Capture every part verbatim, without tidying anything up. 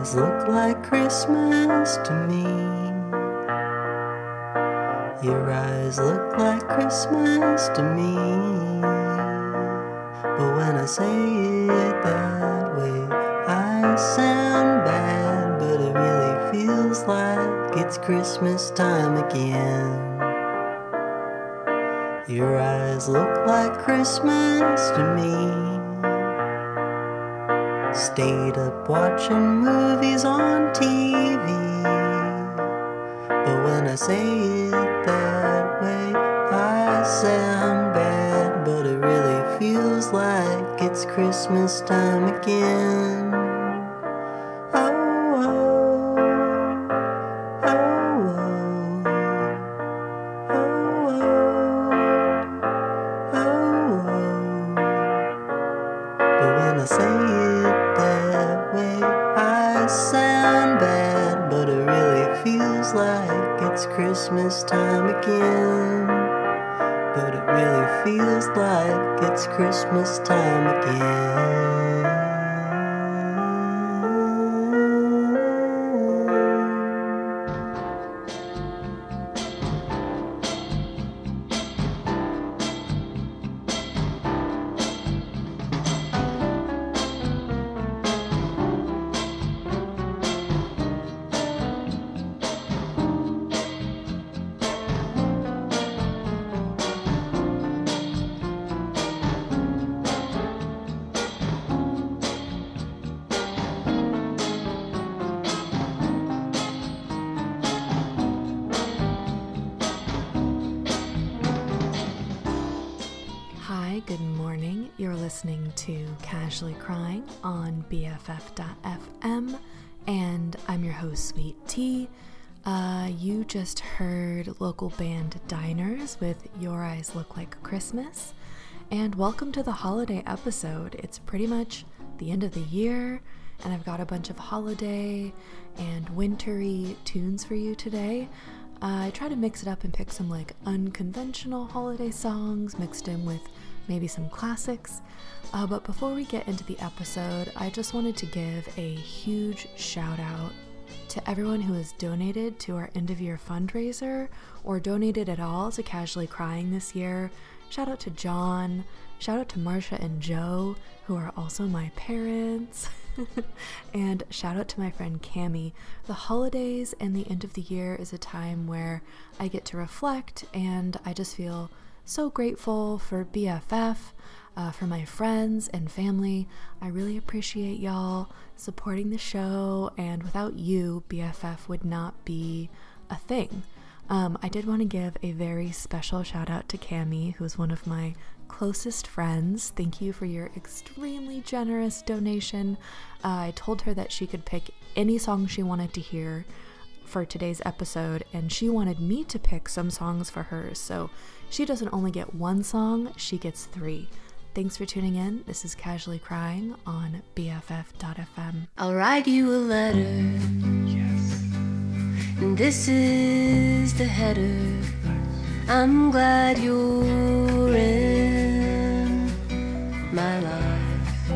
eyes look like Christmas to me. Your eyes look like Christmas to me. But when I say it that way, I sound bad, but it really feels like it's Christmas time again. Your eyes look like Christmas to me. Stayed up watching movies on T V. But when I say it that way, I sound bad, but it really feels like it's Christmas time again. Oh, oh, oh, oh, oh, oh, oh, oh. But when I say it that way, I sound bad, but it really feels like it's Christmas time again. But it really feels like it's Christmas time again. Good morning. You're listening to Casually Crying on B F F dot F M, and I'm your host, Sweet Tea. Uh, you just heard local band Diners with Your Eyes Look Like Christmas, and welcome to the holiday episode. It's pretty much the end of the year, and I've got a bunch of holiday and wintry tunes for you today. Uh, I try to mix it up and pick some like unconventional holiday songs mixed in with maybe some classics. Uh, but before we get into the episode, I just wanted to give a huge shout out to everyone who has donated to our end of year fundraiser or donated at all to Casually Crying this year. Shout out to John, shout out to Marsha and Joe, who are also my parents, and shout out to my friend Cammie. The holidays and the end of the year is a time where I get to reflect, and I just feel so grateful for B F F, uh, for my friends and family. I really appreciate y'all supporting the show, and without you, B F F would not be a thing. Um, I did want to give a very special shout out to Cammie, who's one of my closest friends. Thank you for your extremely generous donation. Uh, I told her that she could pick any song she wanted to hear for today's episode, and she wanted me to pick some songs for hers, so she doesn't only get one song, she gets three. Thanks for tuning in. This is Casually Crying on B F F dot F M. I'll write you a letter. Yes. And this is the header. I'm glad you're in my life.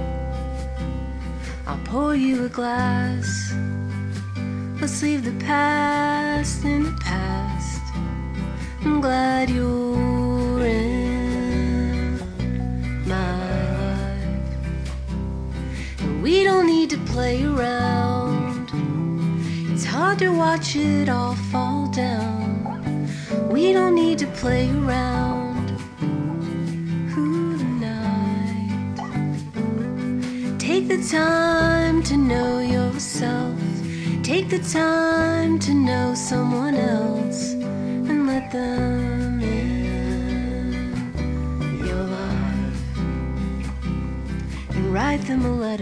I'll pour you a glass. Let's leave the past in the past. I'm glad you're in my life. And we don't need to play around. It's hard to watch it all fall down. We don't need to play around. Who tonight? Take the time to know yourself. Take the time to know someone else and let them in your life. And write them a letter.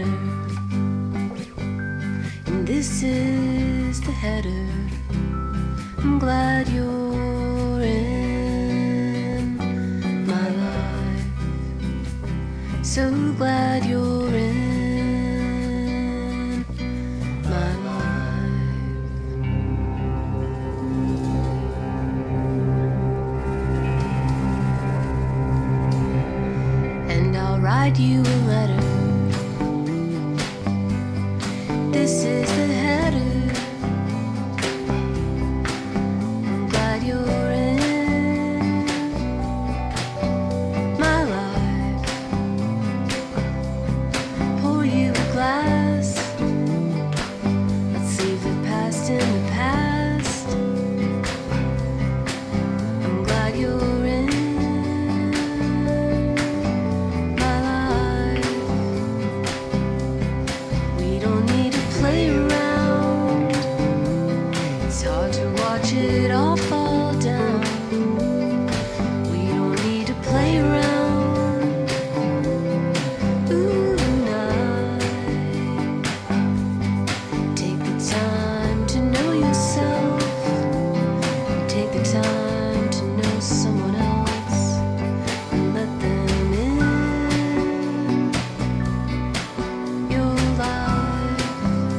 And this is the header. I'm glad you're in my life. So glad you're in. Write you a letter. This is the hard to watch it all fall down. We don't need to play around. Ooh, tonight. Take the time to know yourself. Take the time to know someone else and let them in your life.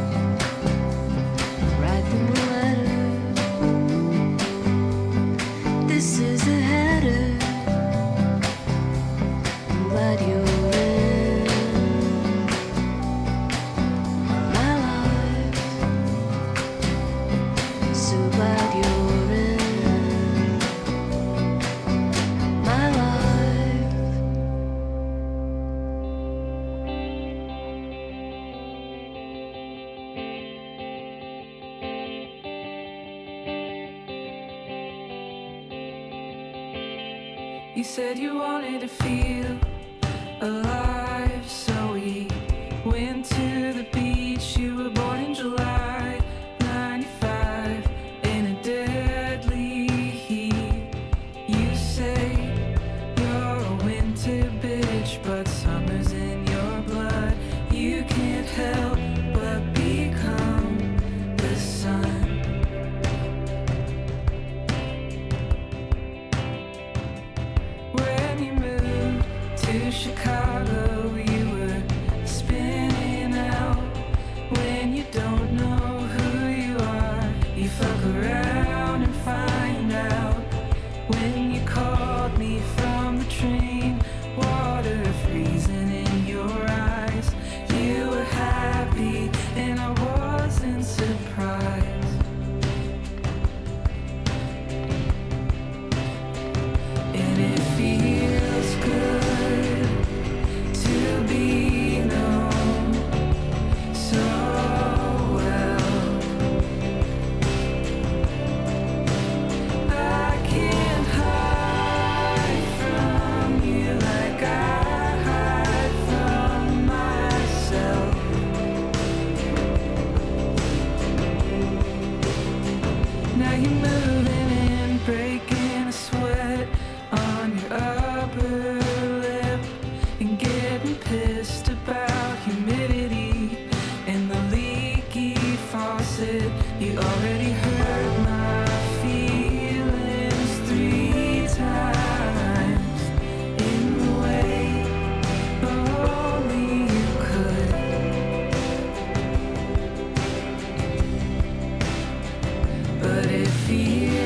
Write them a letter. This is a header. I'm glad you're in my life. So glad you're in my life. You said you wanted to feel alive, so we went to the beach. You were born in July ninety-five in a deadly heat. You say you're a winter bitch, but summer's in your blood. You can't help but become the sun. When you moved to Chicago, you were spinning out. When you don't know who you are, you fuck around and find out. When you called me from the train, water freezing in your eyes, you were happy and I wasn't surprised. And it feels good to be known so well. I can't hide from you like I hide from myself. Now you're moving and breaking a sweat on your upper lip and getting pissed about humidity and the leaky faucet. You already hurt my feelings three times in the way only you could. But it feels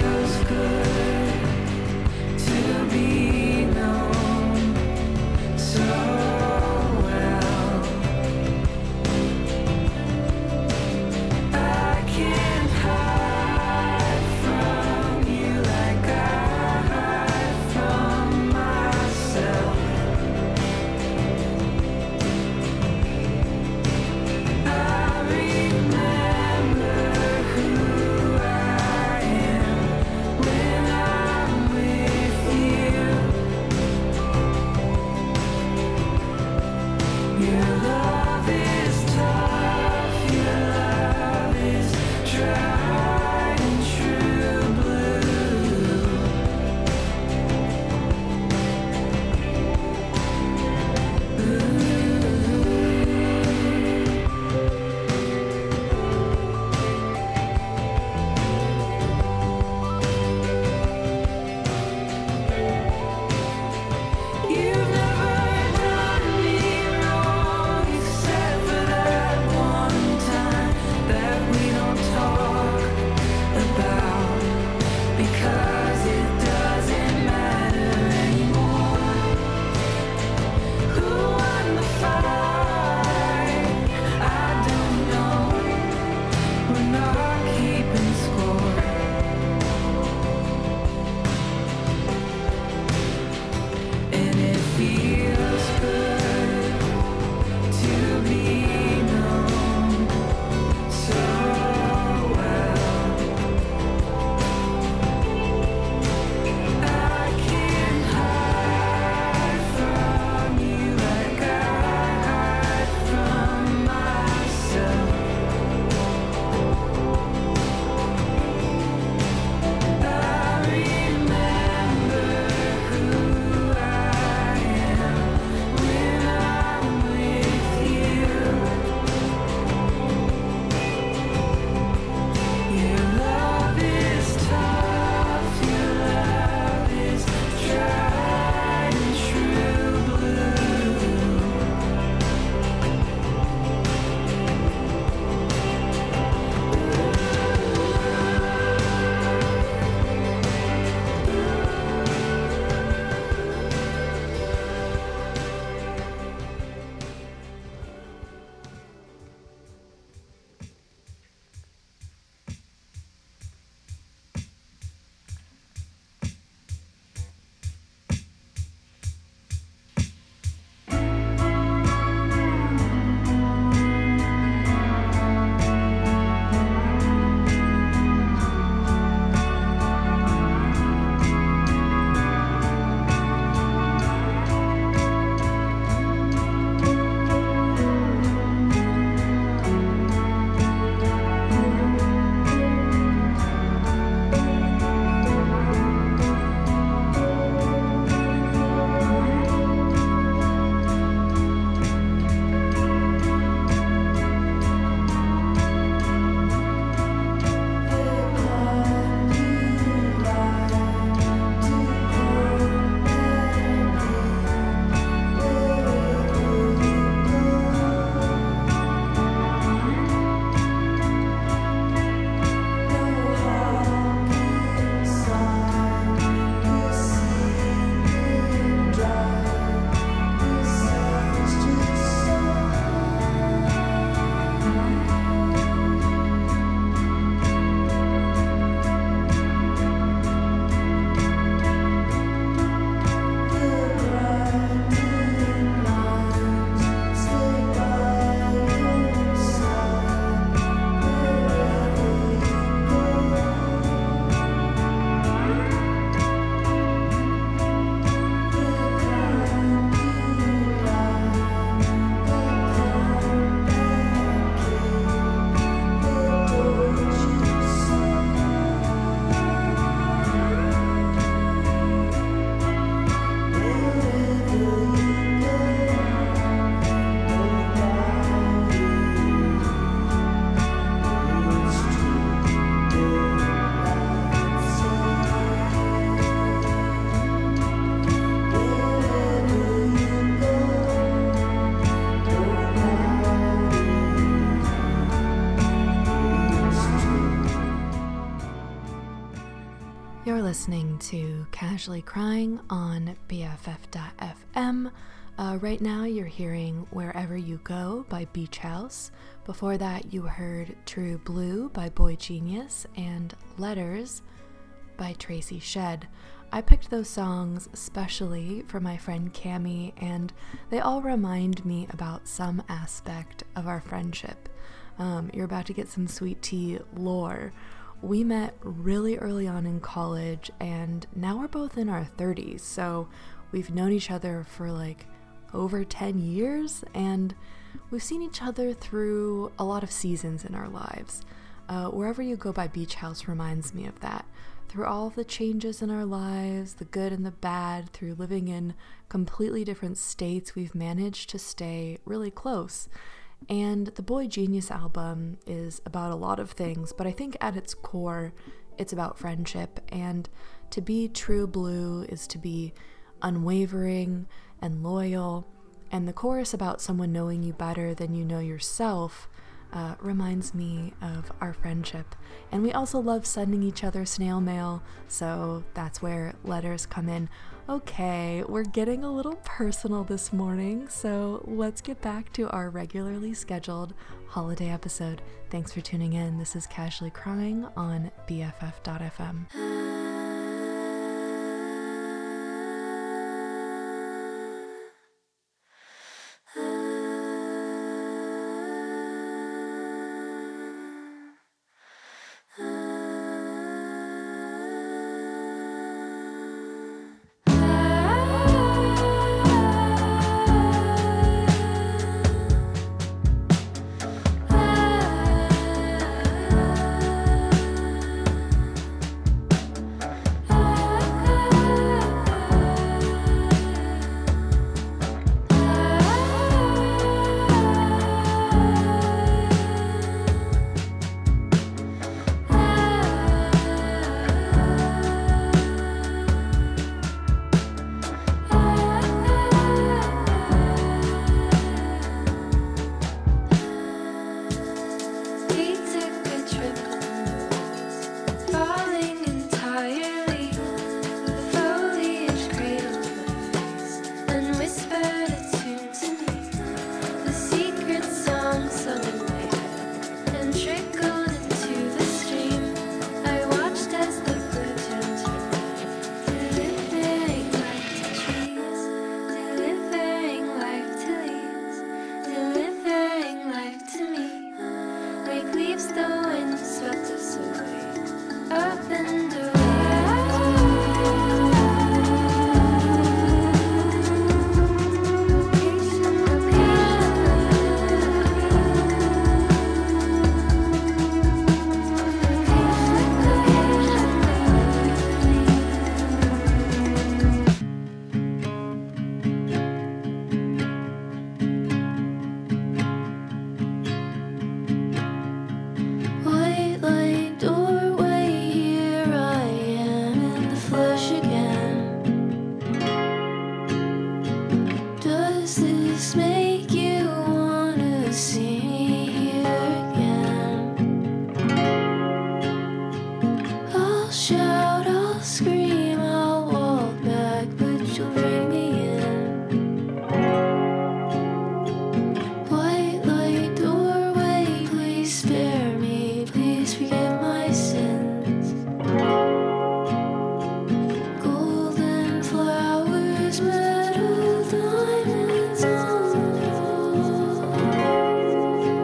You're listening to Casually Crying on B F F dot F M. Uh, right now you're hearing Wherever You Go by Beach House. Before that you heard True Blue by Boy Genius and Letters by Tracy Shed. I picked those songs especially for my friend Cammie, and they all remind me about some aspect of our friendship. Um, you're about to get some sweet tea lore. We met really early on in college, and now we're both in our thirties, so we've known each other for like over ten years, and we've seen each other through a lot of seasons in our lives. Uh, Wherever You Go by Beach House reminds me of that. Through all of the changes in our lives, the good and the bad, through living in completely different states, we've managed to stay really close. And the Boy Genius album is about a lot of things, but I think at its core, it's about friendship. And to be true blue is to be unwavering and loyal. And the chorus about someone knowing you better than you know yourself uh, reminds me of our friendship. And we also love sending each other snail mail, so that's where letters come in. Okay, we're getting a little personal this morning, so let's get back to our regularly scheduled holiday episode. Thanks for tuning in. This is Casually Crying on B F F dot F M.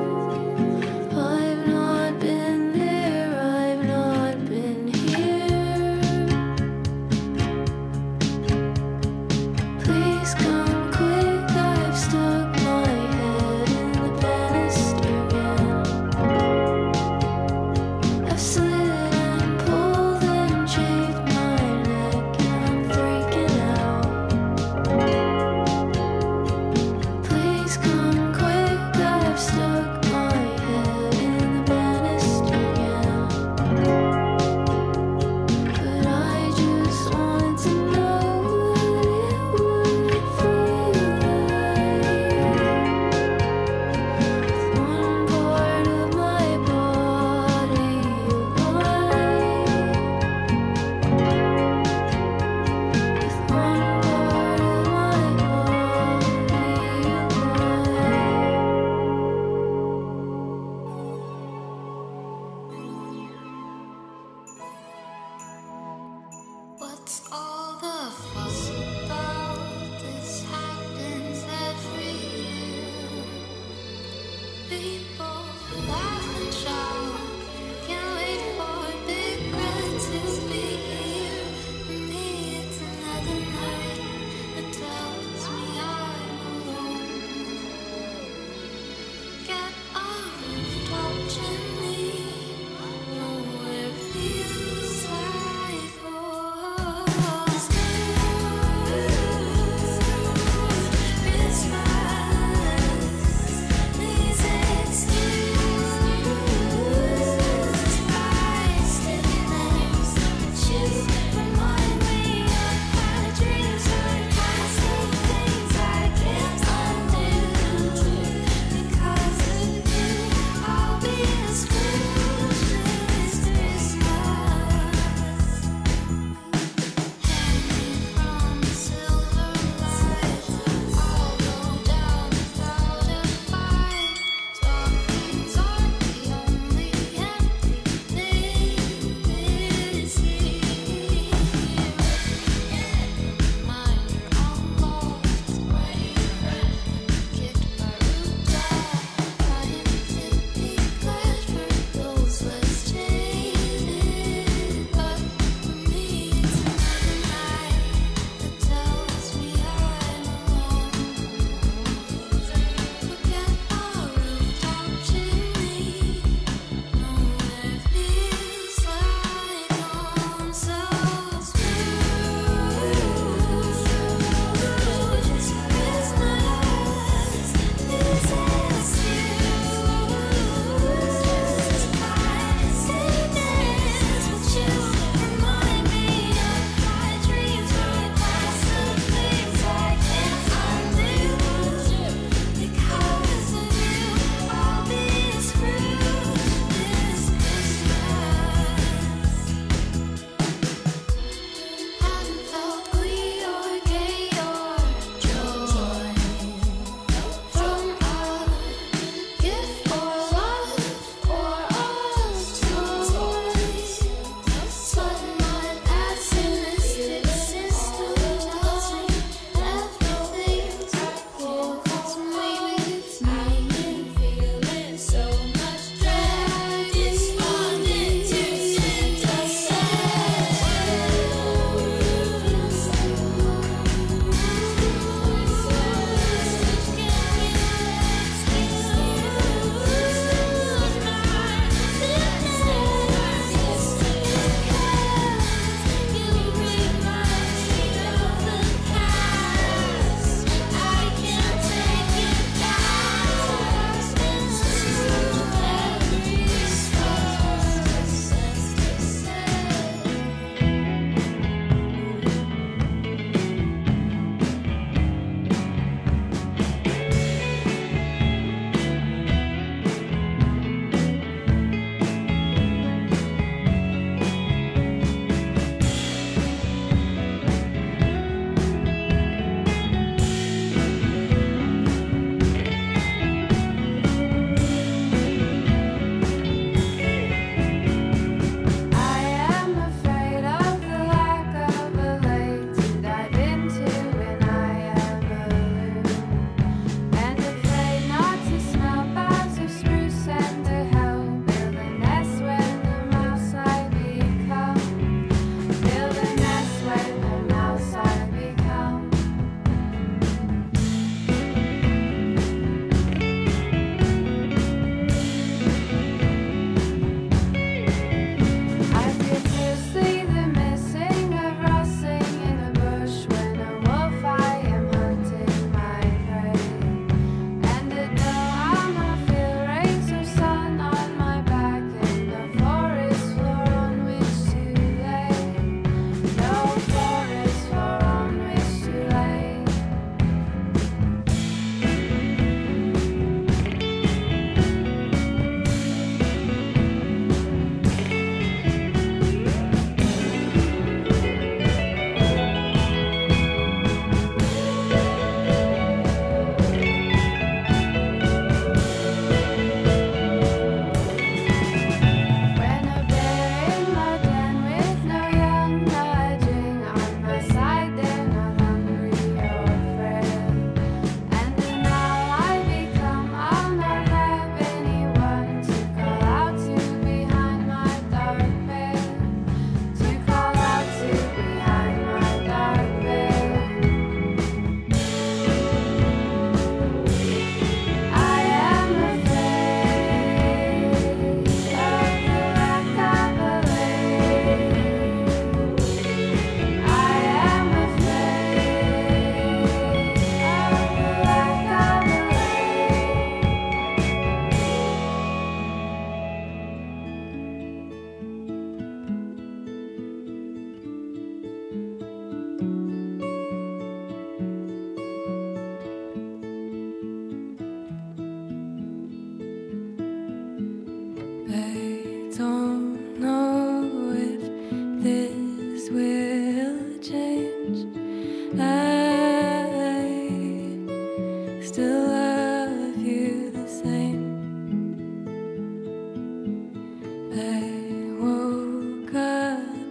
I've not been there, I've not been here. Nowhere feels like home.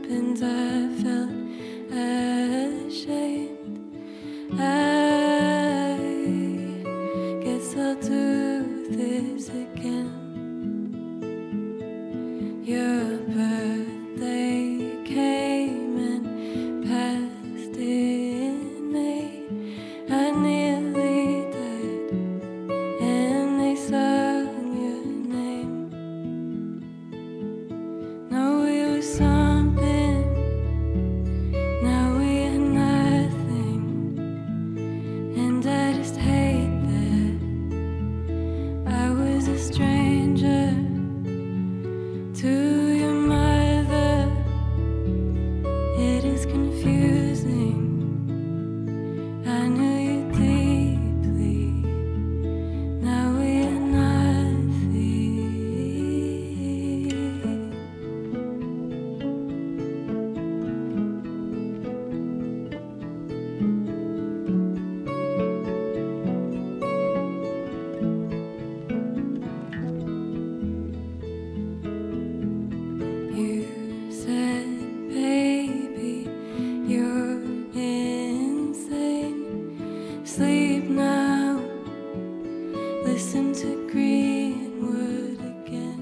happens, I felt ashamed. I guess I'll do this again. Your birthday came and passed in May. I nearly died, and they sung your name. No, we were something, now we are nothing, and I just hate that I was a stranger to your mother. It is confusing. I knew you deeply. Now we are nothing. You said, baby, you're insane. Sleep now, listen to Greenwood again.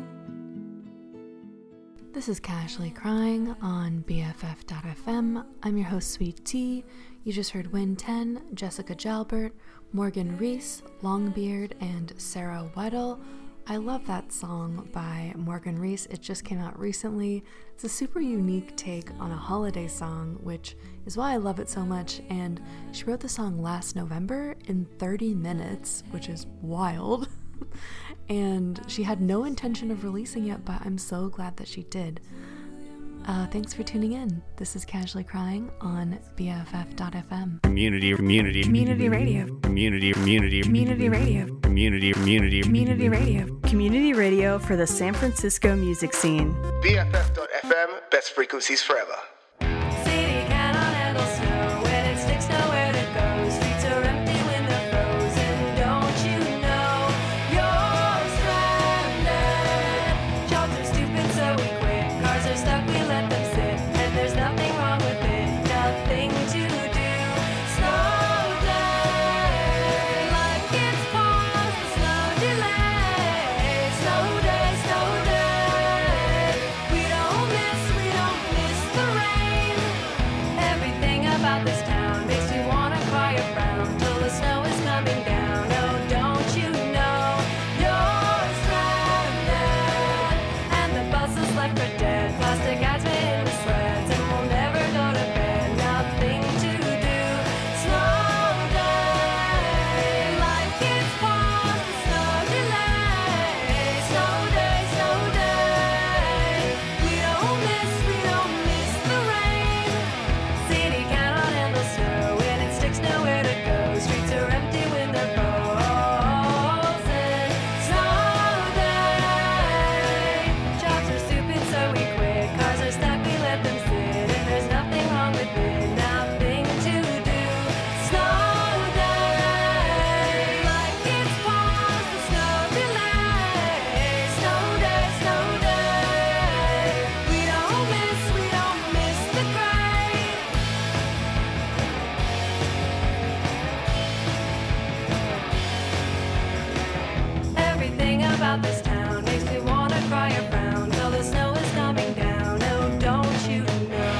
This is Casually Crying on B F F dot F M. I'm your host, Sweet Tea. You just heard Win ten, Jessica Jalbert, Morgan Reese, Longbeard, and Sarah Weddle. I love that song by Morgan Reese. It just came out recently. It's a super unique take on a holiday song, which is why I love it so much. And she wrote the song last November in thirty minutes, which is wild. And she had no intention of releasing it, but I'm so glad that she did. Uh, thanks for tuning in. This is Casually Crying on B F F dot F M. Community, community, Community radio. community, community, Community radio. community, community, Community radio. Community radio for the San Francisco music scene. B F F dot F M, best frequencies forever. City cannot handle snow when it sticks nowhere to go. Streets are empty when they're frozen. Don't you know you're stranded? Jobs are stupid, so we quit. Cars are stuck, we let them sit. And there's nothing wrong with it, nothing to do. Snow day, like it's paused. The snow delay. Snow day, snow day. We don't miss, we don't miss the rain. Everything about this town makes me wanna cry around till the snow is coming down. Oh, don't you know you're stranded? And the bus is left for dead. Plastic hats made into sleds, and we'll never go to bed. Nothing to do. Snow day, like it's paused. The snow delay. Snow day, snow day. We don't miss, we don't miss the rain. City cannot handle snow when it sticks nowhere to go. Streets are empty when they're frozen. Snow day. Jobs are stupid, so we quit. Cars are stuck, we let them sit. And there's nothing wrong with it, nothing to do. Snow day, like it's paused. The snow delay. Snow day, snow day. We don't miss, we don't miss the gray. Everything about this town makes me wanna cry around till the snow is coming down. Oh, don't you know?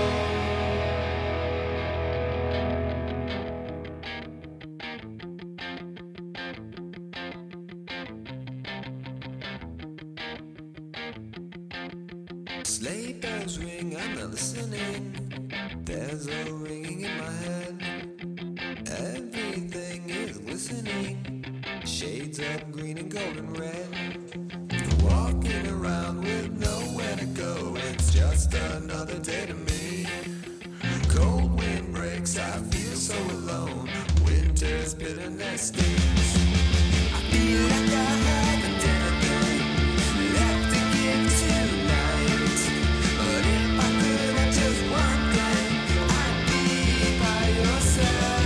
Sleigh bells ring, I'm not listening. There's a ringing in my head. Everything is glistening. Shades of green and gold and red. Walking around with nowhere to go. It's just another day to me. Cold wind breaks, I feel so alone. Winter's bitterness stings. I feel like I haven't done a thing left to give tonight. But if I could have just one thing, I'd be by your side.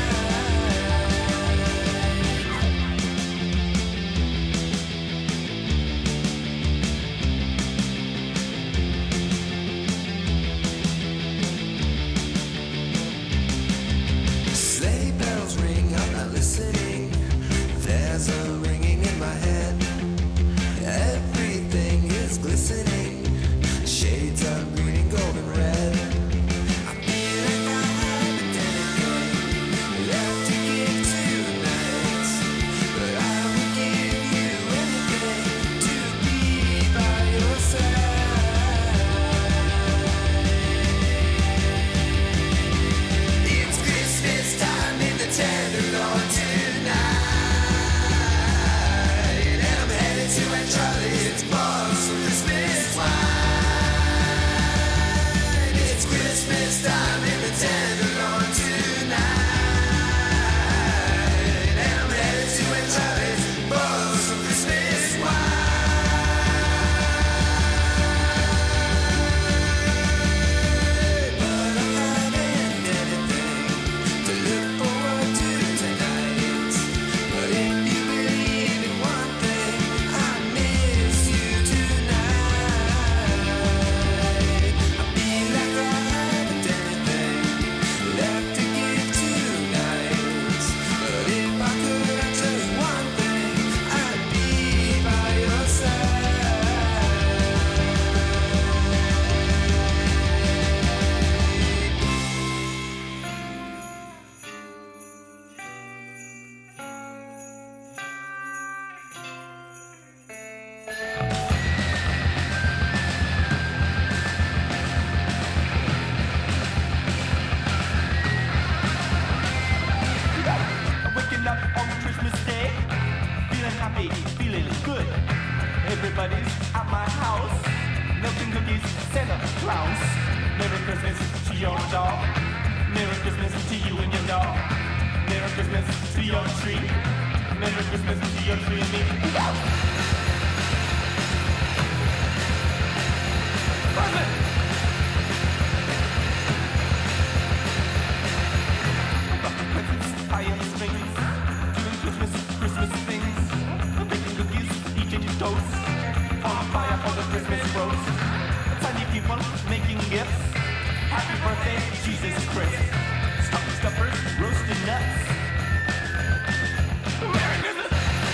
clowns. Merry Christmas to your dog. Merry Christmas to you and your dog. Merry Christmas to your tree. Merry Christmas to your tree and me. Present! I am strings, doing Christmas, Christmas things, baking cookies, eating toast, on fire for the Christmas roast, tiny people making gifts, happy birthday, Jesus Christ, stocking stuffers, roasted nuts, Merry Christmas!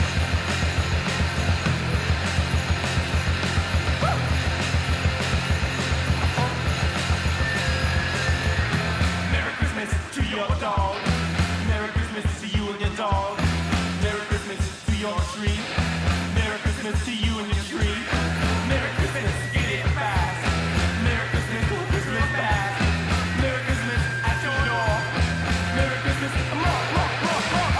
Merry Christmas to your dog. Merry Christmas to you and your dog. Merry Christmas to your tree. Merry Christmas to you and your tree. Merry Christmas, get it fast. Merry Christmas, Christmas fast. Merry Christmas at your door. Merry Christmas, more, more, more, more.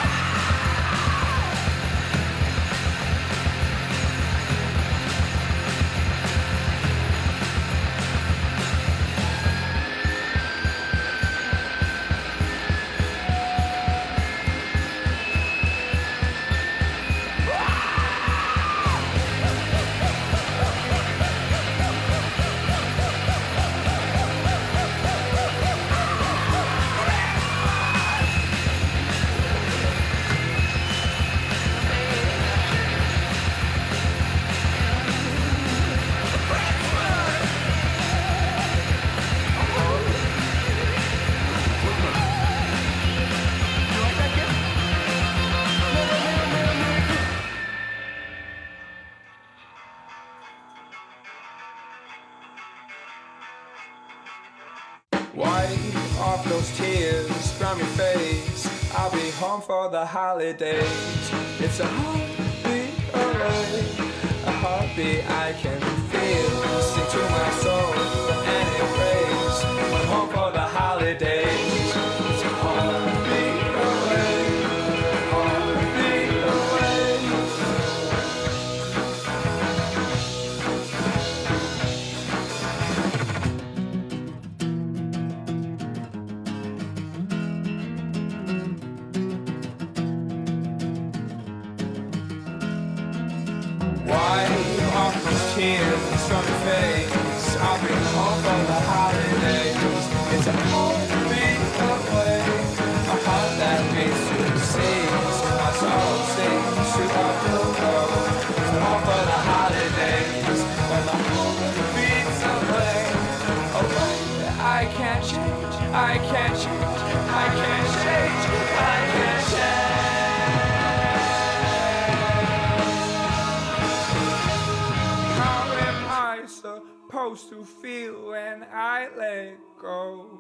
Wipe off those tears from your face. I'll be home for the holidays. It's a heartbeat away, a heartbeat I can feel. Sing to my soul and embrace. I'm home for the holidays. It's a heartbeat away, heartbeat away. Wipe off those tears from your face. I'll be home for the holidays. It's a heartbeat away, a heart that beats to sings. My soul sings to our pillow. It's home for the holidays. When the heart beats away, away. I can't change, I can't change, I can't change, I can't change. How am I supposed to feel when I let go?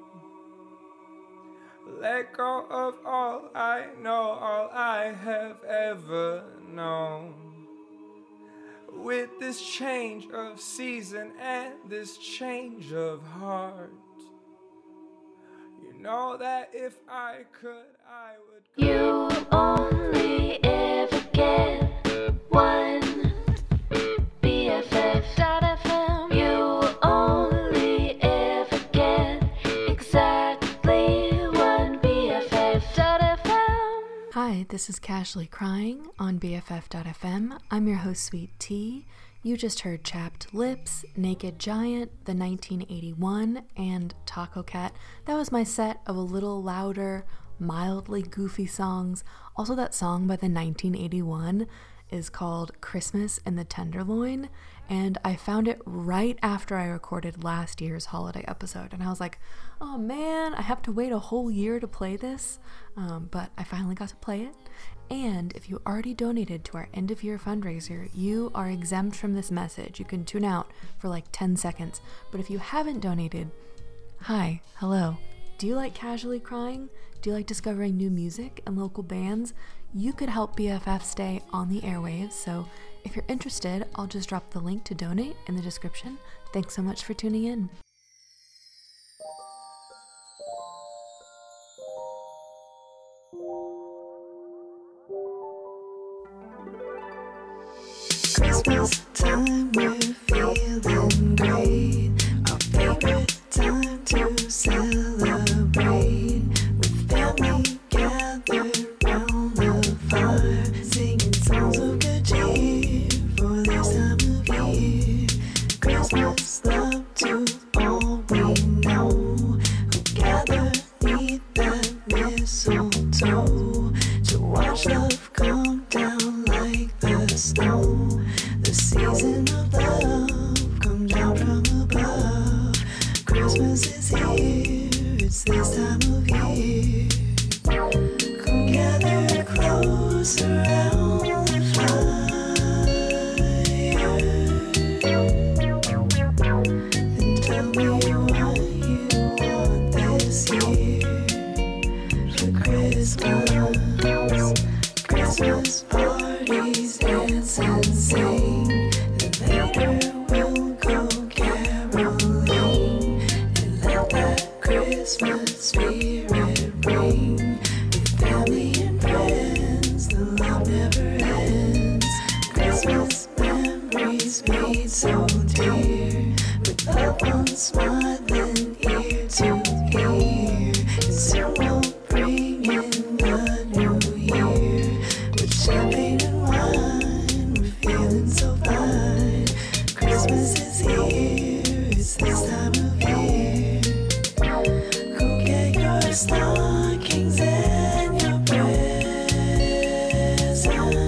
Let go of all I know, all I have ever known. With this change of season and this change of heart, you know that if I could, I would go. You only ever get one B F F dot F M. You only ever get exactly one B F F dot F M. Hi, this is Casually Crying on B F F dot F M. I'm your host, Sweet Tea. You just heard Chapped Lips, Naked Giant, the nineteen eighty-one, and Taco Cat. That was my set of a little louder, mildly goofy songs. Also, that song by the nineteen eighty-one is called Christmas in the Tenderloin, and I found it right after I recorded last year's holiday episode, and I was like, oh man, I have to wait a whole year to play this, um, but I finally got to play it. And if you already donated to our end of year fundraiser, you are exempt from this message. You can tune out for like ten seconds. But if you haven't donated, hi, hello. Do you like Casually Crying? Do you like discovering new music and local bands? You could help B F F stay on the airwaves. So if you're interested, I'll just drop the link to donate in the description. Thanks so much for tuning in. Christmas time, we're feeling great. Our favorite Christmas spirit ring with family and friends. The love never ends. Christmas memories made so dear, with loved ones smiling ear to ear. And soon we'll bring in the new year with champagne and wine. We're feeling so fine. Christmas is here. It's this time of year. Go get your stockings and your presents.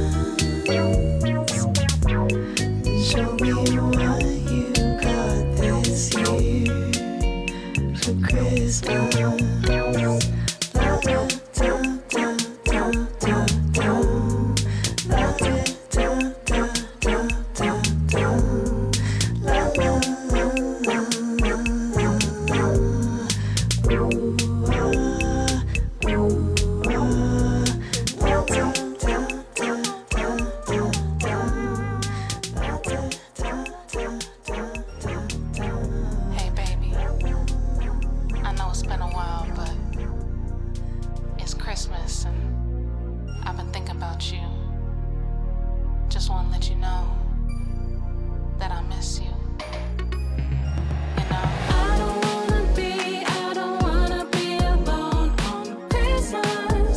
Show me what you got this year for Christmas. La da da da da da da. La da da da da da da. La la la la la la. Ooh ah, ooh ah. La da da da da da da. La da da da da da da. Hey baby, I know it's been a while, but it's Christmas and I've been thinking about you. Just want to let you know that I miss you. You know, I don't wanna be, I don't wanna be alone on Christmas.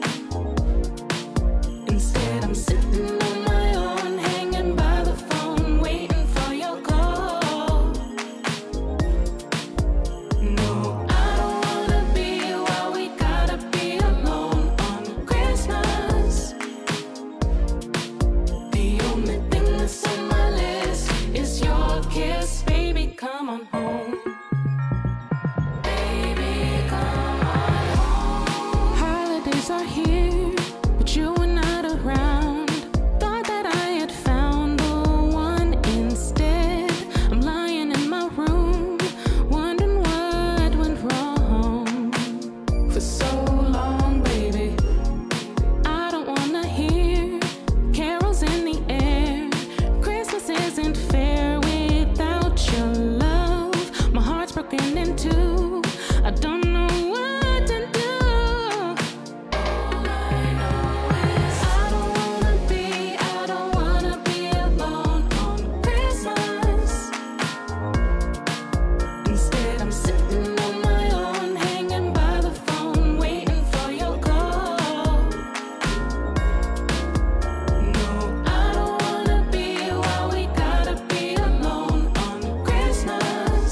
Instead, I'm sitting on my own, hanging by the phone, waiting for your call. No, I don't wanna be why we gotta be alone on Christmas. The only thing that's on my list is your kiss, baby, come on home. Baby, come on home. Holidays are here, but you are not around. Thought that I had found the one instead. I'm lying in my room, wondering what went wrong. For so long, baby, I don't wanna hear carols in the air. Christmas isn't fair without your love. My heart's broken in two. I don't know what to do. All I know is I don't wanna be, I don't wanna be alone on Christmas. Instead, I'm sitting on my own, hanging by the phone, waiting for your call. No, I don't wanna be why we gotta be alone on Christmas.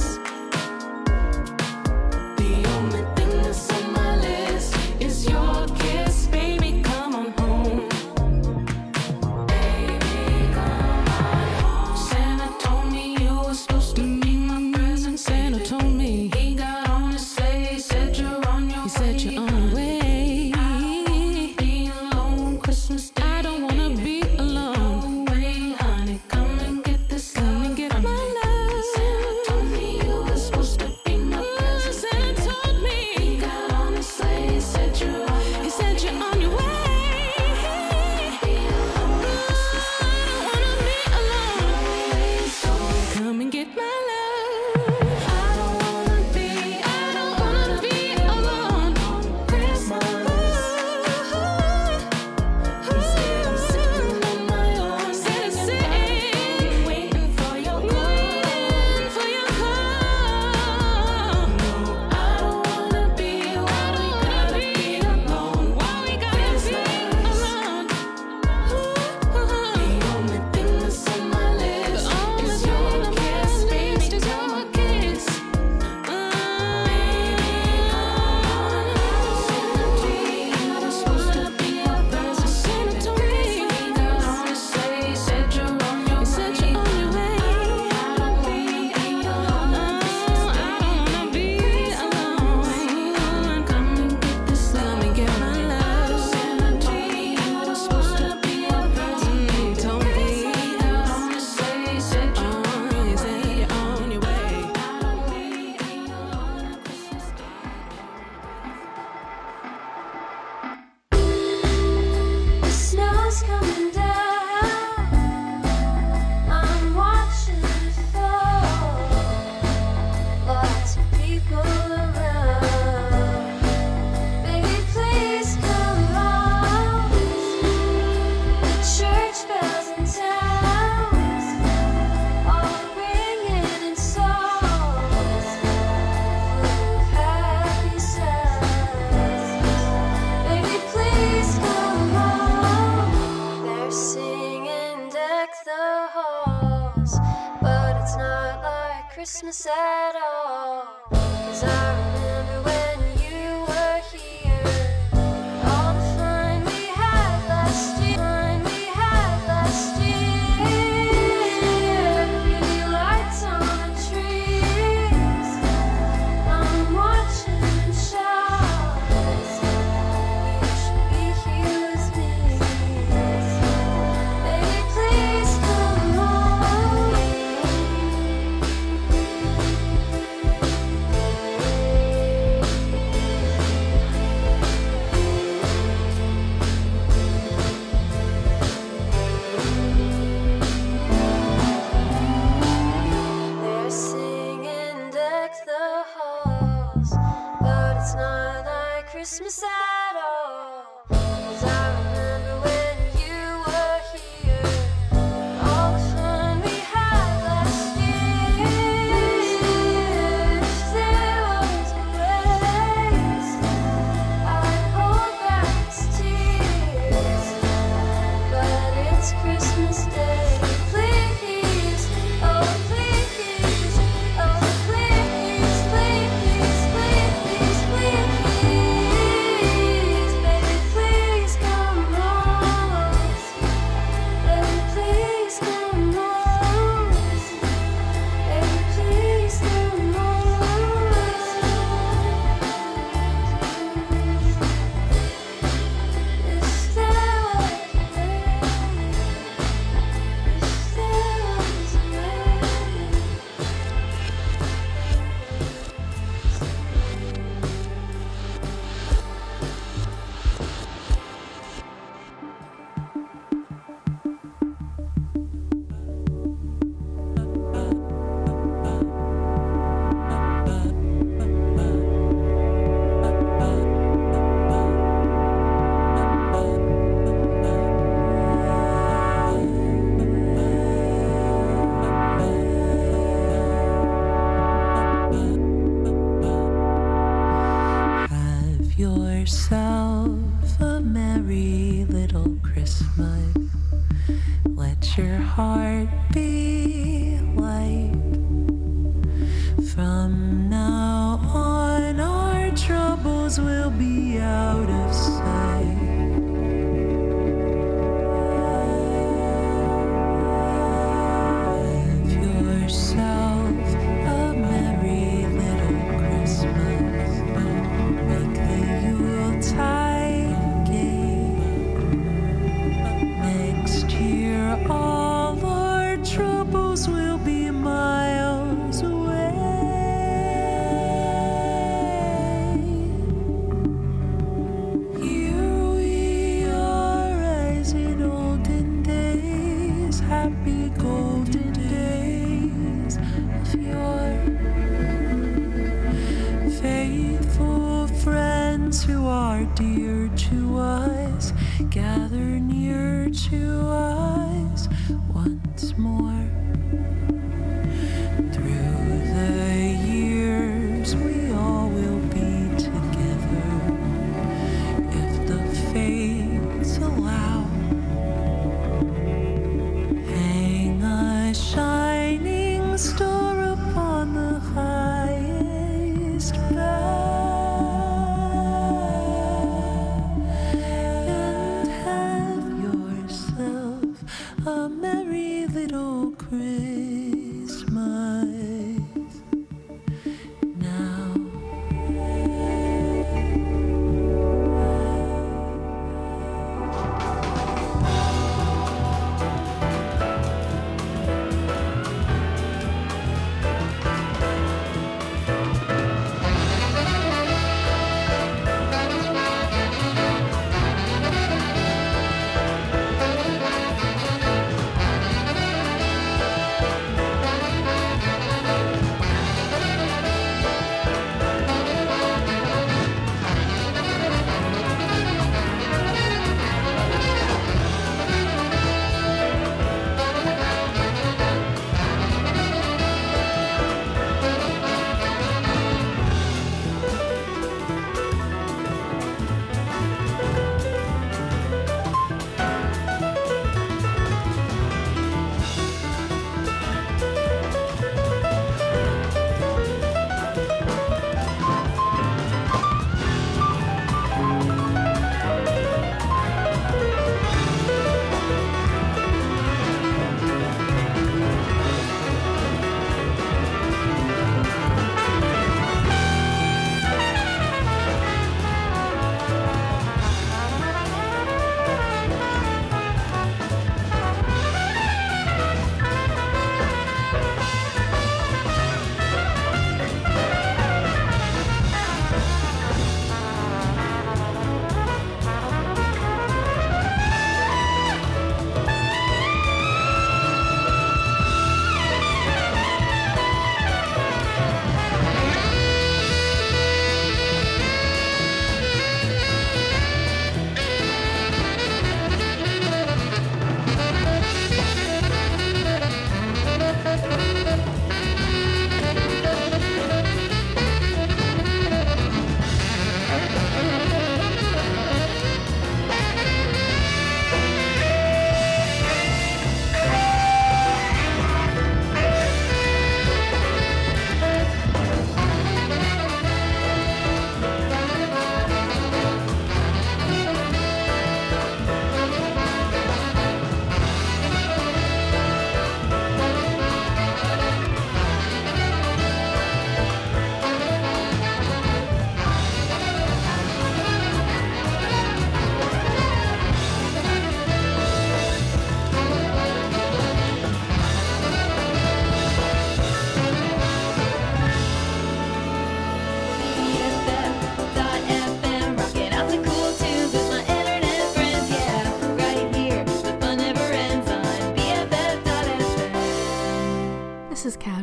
The only thing that's on my list is your kiss, baby, come on home. Baby, come on home. Santa told me you were supposed to be my present. Santa told me he got on his sleigh, said you're on your way. He said you're on your way. I don't wanna be alone Christmas Day. I don't wanna be alone. No way, honey, come and get this love. Come and get my love. Santa told me you were supposed to be my present. Santa told me he got on his sleigh, said you're on your way. He said you're on your way. Come and get my love. I don't wanna be, I don't wanna be alone on Christmas. Instead, I'm sitting on my own, sitting, waiting for your call, for your call. No, I don't wanna be, why we gotta be alone? Why we gotta be alone? The only thing that's on my list is your kiss, baby, come on, kiss. The snow's coming down. I'm watching it fall. Lots of people around. Christmas at all. 'Cause I remember when you were here, all the fun we had last year, fun we had last year. Pretty lights on the trees, I'm watching them shine. You should be here with me. Baby, please come home. They're singing deck the halls, but it's not like Christmas at all. 'Cause I remember when you were here, all the fun we had last year. If there was a race, I'd hold back these tears, but it's Christmas Day. Please, oh please, oh please, please, please, please, please, baby, please come home. Baby, please come home. Baby, please come home. If there was a rain, if there was a rain. Have yourself a merry little Christmas. Let your heart be light. From now on, our troubles will be out of sight. Have yourself a merry little Christmas. Make the Yuletide gay. Next year, all our troubles will be miles away. Here we are as in olden days, happy golden days of yore. Faithful friends who are dear to us, gather near to us once more. Through the years, we all will be together if the fates allow. Hang a shining star upon the highest bough, and have yourself a merry little Christmas.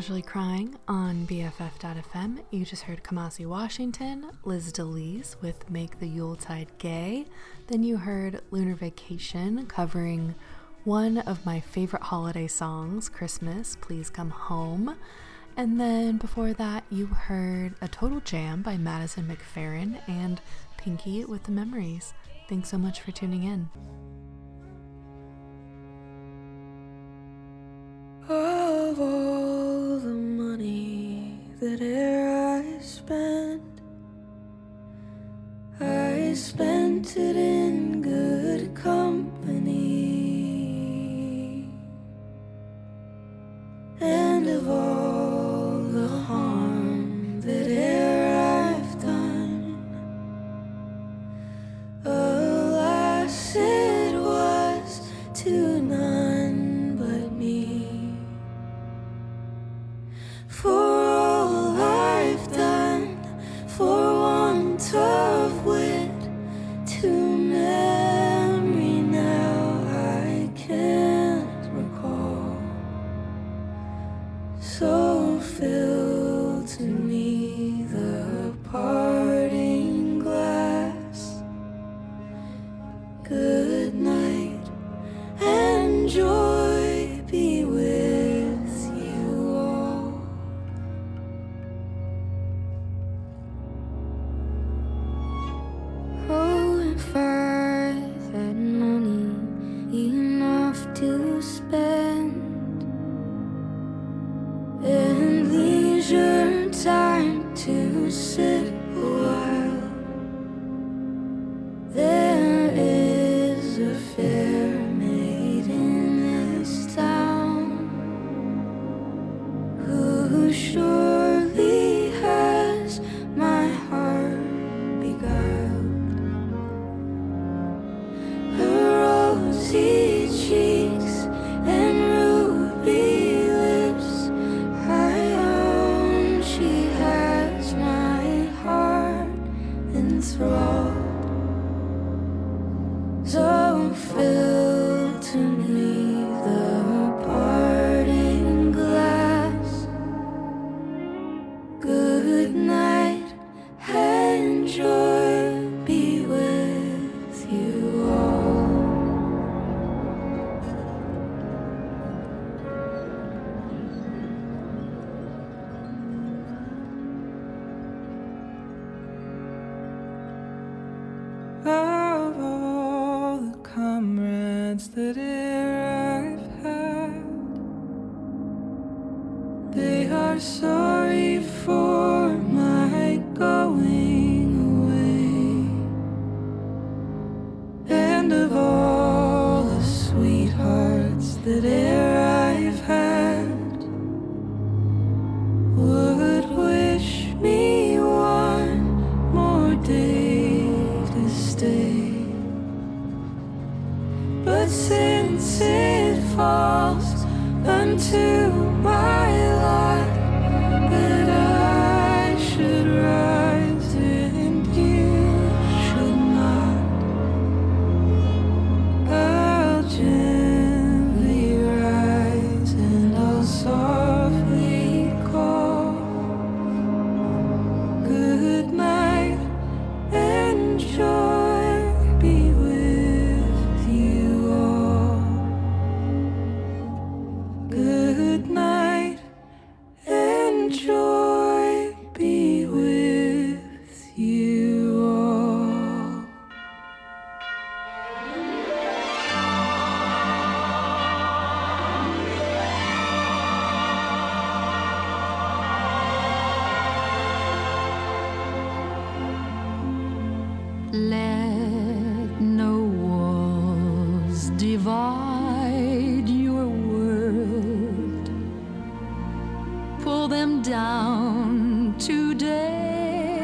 Casually Crying on B F F dot F M. You just heard Kamasi Washington, Liz DeLise with Make the Yuletide Gay. Then you heard Lunar Vacation covering one of my favorite holiday songs, Christmas, Please Come Home. And then before that, you heard A Total Jam by Madison McFerrin and Pinky with the Memories. Thanks so much for tuning in. Of all the money that e'er I spent, I spent it in good company. And of all the harm that e'er I've done, alas, it was to none but me. For all I've done, for want of wit, to memory now I can't recall. So fill to me the parting glass. Good night and joy be with you all. Oh, if I had money enough to spend and leisure time to sit a while, there is a fair maid in this town who surely has my heart beguiled. Her rosy cheeks and ruby lips, I own she has my heart enthralled. So fill to me the parting glass. Good night and joy be with you all. Of all the comrades that e'er I've had, they are sorry for my going away. And of all the sweethearts that e'er I've had, would wish me one more day to stay. But since it falls unto my lot that I should rise and you should not, I'll gently rise and I'll softly call. Good night and joy be with you all. Good night and joy be with you all. Let no walls divide your world. Pull them down today.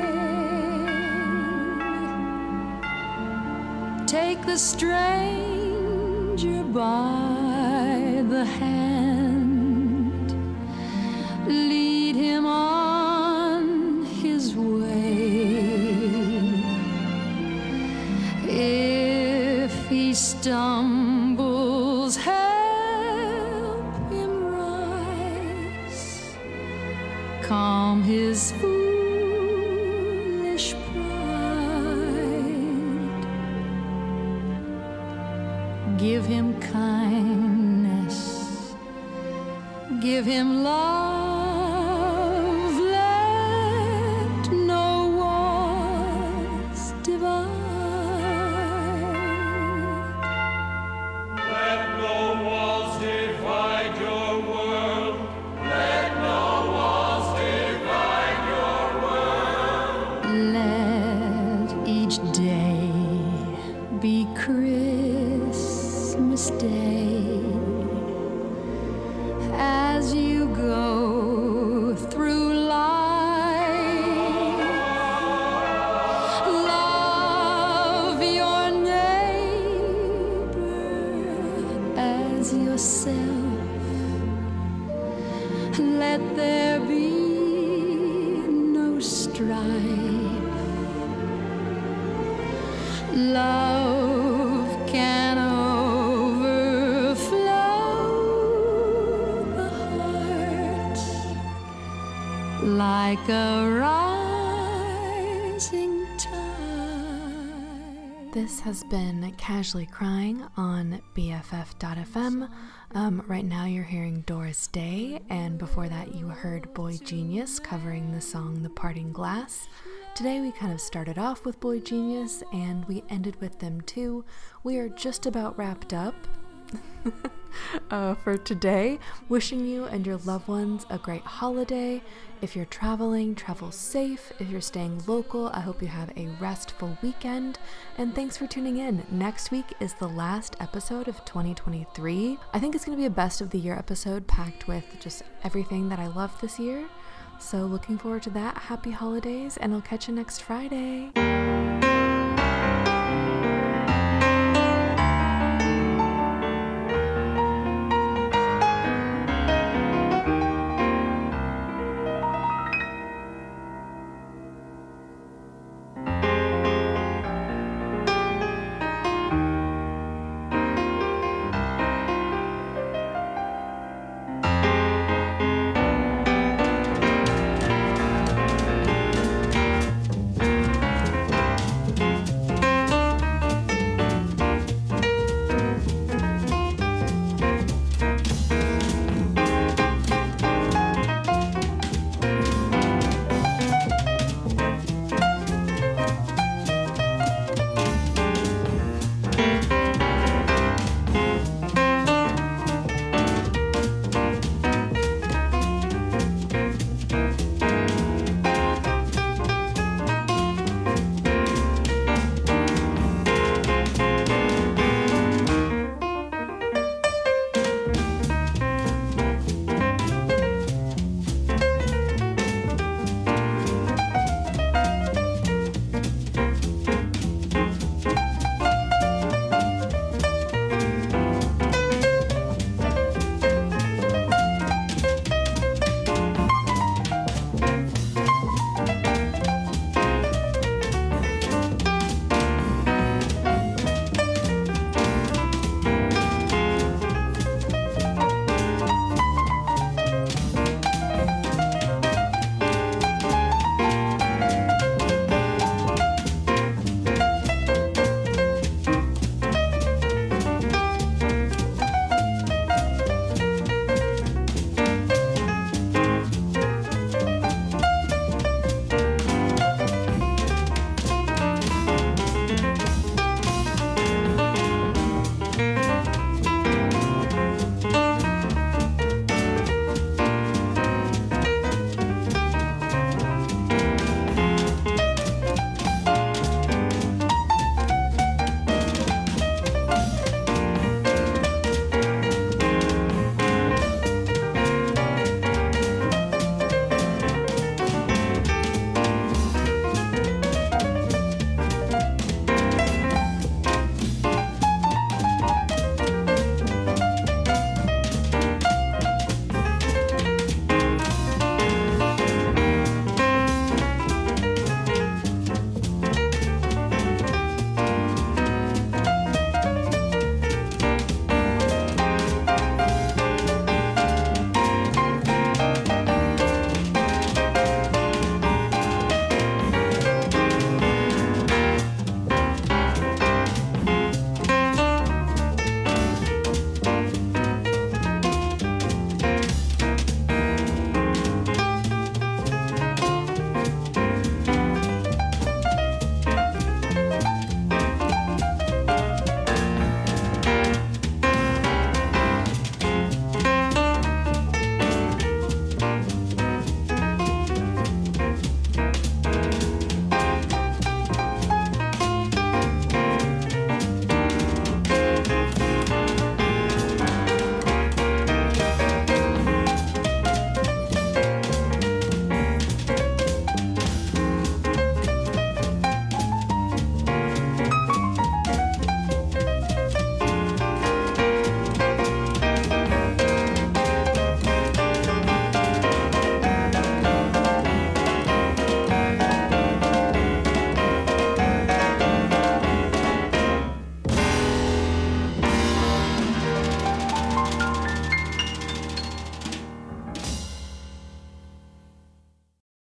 Take the stranger by the hand. Lead him on his way. If he stumbles, help him rise. calm his foolish pride. Give him kindness, give him love, let no walls divide. Let no walls divide your world. Let no walls divide your world. Let each day be Christmas Day as you go through life. Love your neighbor as yourself. Let there be no strife. Love can overflow the heart like a rising tide. This has been Casually Crying on B F F dot F M. Um, right now you're hearing Doris Day, and before that you heard Boy Genius covering the song The Parting Glass. Today we kind of started off with Boy Genius and we ended with them too. We are just about wrapped up uh, for today. Wishing you and your loved ones a great holiday. If you're traveling, travel safe. If you're staying local, I hope you have a restful weekend. And thanks for tuning in. Next week is the last episode of twenty twenty-three. I think it's going to be a best of the year episode packed with just everything that I loved this year. So looking forward to that. Happy holidays, and I'll catch you next Friday.